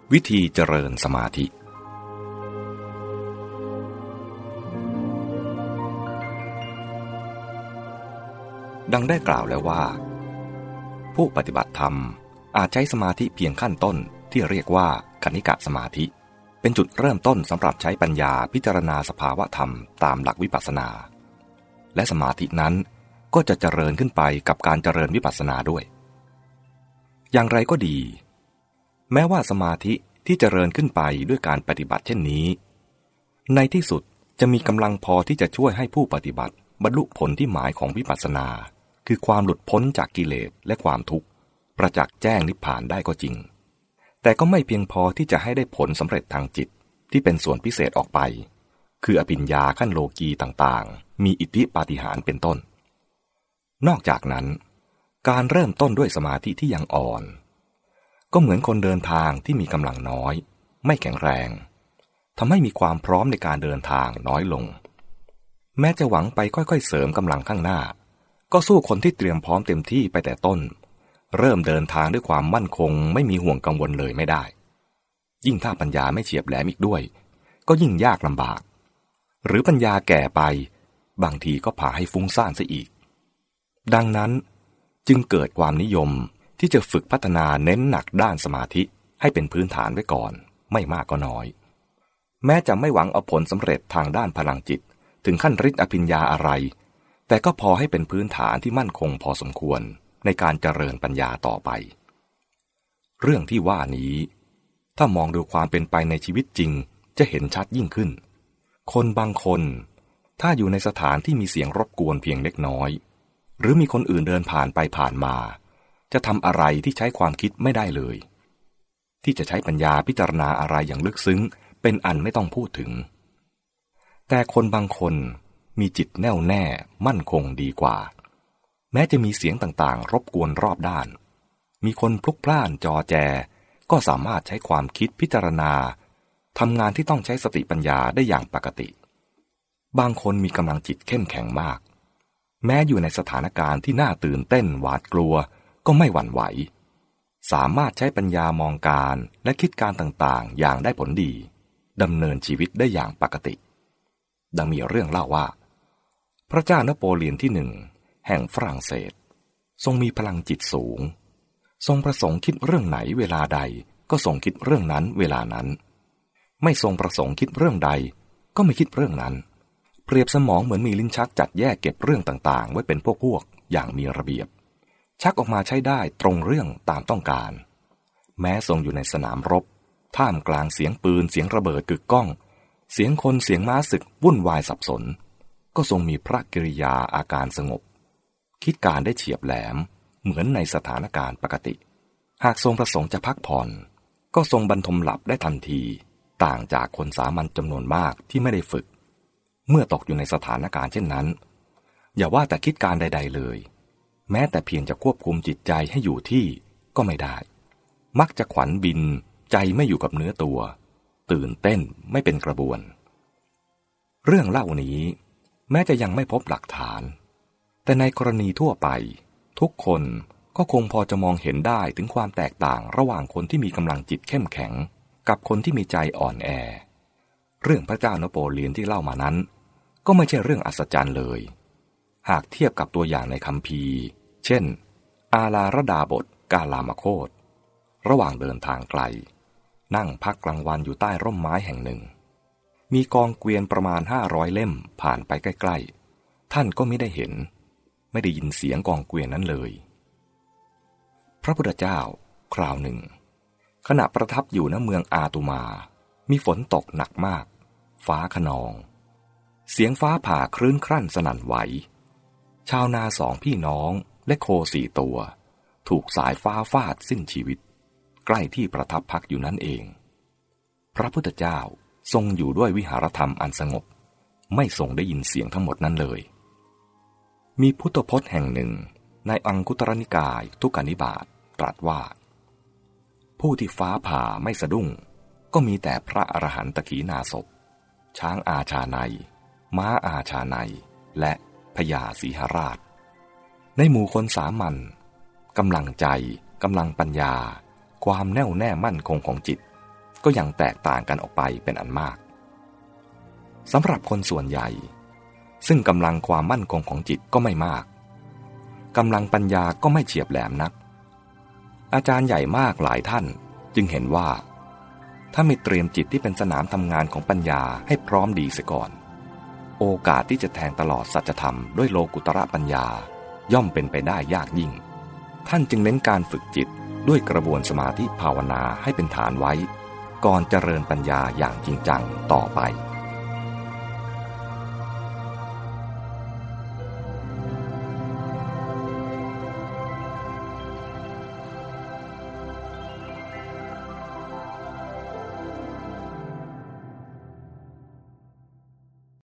วิธีเจริญสมาธิดังได้กล่าวแล้วว่าผู้ปฏิบัติธรรมอาจใช้สมาธิเพียงขั้นต้นที่เรียกว่าคณิกะสมาธิเป็นจุดเริ่มต้นสำหรับใช้ปัญญาพิจารณาสภาวะธรรมตามหลักวิปัสสนาและสมาธินั้นก็จะเจริญขึ้นไปกับการเจริญวิปัสสนาด้วยอย่างไรก็ดีแม้ว่าสมาธิที่เจริญขึ้นไปด้วยการปฏิบัติเช่นนี้ในที่สุดจะมีกำลังพอที่จะช่วยให้ผู้ปฏิบัติบรรลุผลที่หมายของวิปัสสนาคือความหลุดพ้นจากกิเลสและความทุกข์ประจักษ์แจ้งนิพพานได้ก็จริงแต่ก็ไม่เพียงพอที่จะให้ได้ผลสำเร็จทางจิตที่เป็นส่วนพิเศษออกไปคืออภิญญาขั้นโลกีต่างๆมีอิทธิปาฏิหาริย์เป็นต้นนอกจากนั้นการเริ่มต้นด้วยสมาธิที่ยังอ่อนก็เหมือนคนเดินทางที่มีกำลังน้อยไม่แข็งแรงทำให้มีความพร้อมในการเดินทางน้อยลงแม้จะหวังไปค่อยๆเสริมกำลังข้างหน้าก็สู้คนที่เตรียมพร้อมเต็มที่ไปแต่ต้นเริ่มเดินทางด้วยความมั่นคงไม่มีห่วงกังวลเลยไม่ได้ยิ่งถ้าปัญญาไม่เฉียบแหลมอีกด้วยก็ยิ่งยากลำบากหรือปัญญาแก่ไปบางทีก็พาให้ฟุ้งซ่านซะอีกดังนั้นจึงเกิดความนิยมที่จะฝึกพัฒนาเน้นหนักด้านสมาธิให้เป็นพื้นฐานไว้ก่อนไม่มากก็น้อยแม้จะไม่หวังเอาผลสำเร็จทางด้านพลังจิตถึงขั้นฤทธิ์อภิญญาอะไรแต่ก็พอให้เป็นพื้นฐานที่มั่นคงพอสมควรในการเจริญปัญญาต่อไปเรื่องที่ว่านี้ถ้ามองดูความเป็นไปในชีวิตจริงจะเห็นชัดยิ่งขึ้นคนบางคนถ้าอยู่ในสถานที่มีเสียงรบกวนเพียงเล็กน้อยหรือมีคนอื่นเดินผ่านไปผ่านมาจะทำอะไรที่ใช้ความคิดไม่ได้เลยที่จะใช้ปัญญาพิจารณาอะไรอย่างลึกซึ้งเป็นอันไม่ต้องพูดถึงแต่คนบางคนมีจิตแน่วแน่มั่นคงดีกว่าแม้จะมีเสียงต่างๆรบกวนรอบด้านมีคนพลุกพล่านจอแจก็สามารถใช้ความคิดพิจารณาทำงานที่ต้องใช้สติปัญญาได้อย่างปกติบางคนมีกำลังจิตเข้มแข็งมากแม้อยู่ในสถานการณ์ที่น่าตื่นเต้นหวาดกลัวก็ไม่หวั่นไหวสามารถใช้ปัญญามองการและคิดการต่างๆอย่างได้ผลดีดำเนินชีวิตได้อย่างปกติดังมีเรื่องเล่าว่าพระเจ้านโปเลียนที่หนึ่งแห่งฝรั่งเศสทรงมีพลังจิตสูงทรงประสงค์คิดเรื่องไหนเวลาใดก็ทรงคิดเรื่องนั้นเวลานั้นไม่ทรงประสงค์คิดเรื่องใดก็ไม่คิดเรื่องนั้นเปรียบสมองเหมือนมีลิ้นชักจัดแยกเก็บเรื่องต่างๆไว้เป็นพวกๆอย่างมีระเบียบชักออกมาใช้ได้ตรงเรื่องตามต้องการแม้ทรงอยู่ในสนามรบท่ามกลางเสียงปืนเสียงระเบิดกึกก้องเสียงคนเสียงม้าศึกวุ่นวายสับสนก็ทรงมีพระกิริยาอาการสงบคิดการได้เฉียบแหลมเหมือนในสถานการณ์ปกติหากทรงประสงค์จะพักผ่อนก็ทรงบรรทมหลับได้ทันทีต่างจากคนสามัญจำนวนมากที่ไม่ได้ฝึกเมื่อตกอยู่ในสถานการณ์เช่นนั้นอย่าว่าแต่คิดการใดๆเลยแม้แต่เพียงจะควบคุมจิตใจให้อยู่ที่ก็ไม่ได้มักจะขวัญบินใจไม่อยู่กับเนื้อตัวตื่นเต้นไม่เป็นกระบวนเรื่องเล่านี้แม้จะยังไม่พบหลักฐานแต่ในกรณีทั่วไปทุกคนก็คงพอจะมองเห็นได้ถึงความแตกต่างระหว่างคนที่มีกำลังจิตเข้มแข็งกับคนที่มีใจอ่อนแอเรื่องพระเจ้านโปเลียนที่เล่ามานั้นก็ไม่ใช่เรื่องอัศจรรย์เลยหากเทียบกับตัวอย่างในคัมภีร์เช่นอาลาระดาบทกาลามโคตระหว่างเดินทางไกลนั่งพักกลางวันอยู่ใต้ร่มไม้แห่งหนึ่งมีกองเกวียนประมาณ500เล่มผ่านไปใกล้ๆท่านก็ไม่ได้เห็นไม่ได้ยินเสียงกองเกวียนนั้นเลยพระพุทธเจ้าคราวหนึ่งขณะประทับอยู่ณเมืองอาตุมามีฝนตกหนักมากฟ้าคะนองเสียงฟ้าผ่าคลื่นครั่นสนั่นไหวชาวนา2พี่น้องและโค4ตัวถูกสายฟ้าฟาดสิ้นชีวิตใกล้ที่ประทับพักอยู่นั่นเองพระพุทธเจ้าทรงอยู่ด้วยวิหารธรรมอันสงบไม่ทรงได้ยินเสียงทั้งหมดนั้นเลยมีพุทธพจน์แห่งหนึ่งในอังคุตรนิกายทุกกนิบาตตรัสว่าผู้ที่ฟ้าผ่าไม่สะดุ้งก็มีแต่พระอรหันตขีณาสพช้างอาชาไนยม้าอาชาไนยและพญาสีหราชในหมู่คนสามัญกำลังใจกำลังปัญญาความแน่วแน่มั่นคงของจิตก็ยังแตกต่างกันออกไปเป็นอันมากสำหรับคนส่วนใหญ่ซึ่งกำลังความมั่นคงของจิตก็ไม่มากกำลังปัญญาก็ไม่เฉียบแหลมนักอาจารย์ใหญ่มากหลายท่านจึงเห็นว่าถ้าไม่เตรียมจิตที่เป็นสนามทำงานของปัญญาให้พร้อมดีเสียก่อนโอกาสที่จะแทงตลอดสัจธรรมด้วยโลกุตระปัญญาย่อมเป็นไปได้ยากยิ่งท่านจึงเน้นการฝึกจิตด้วยกระบวนสมาธิภาวนาให้เป็นฐานไว้ก่อนเจริญปัญญาอย่างจริงจังต่อไป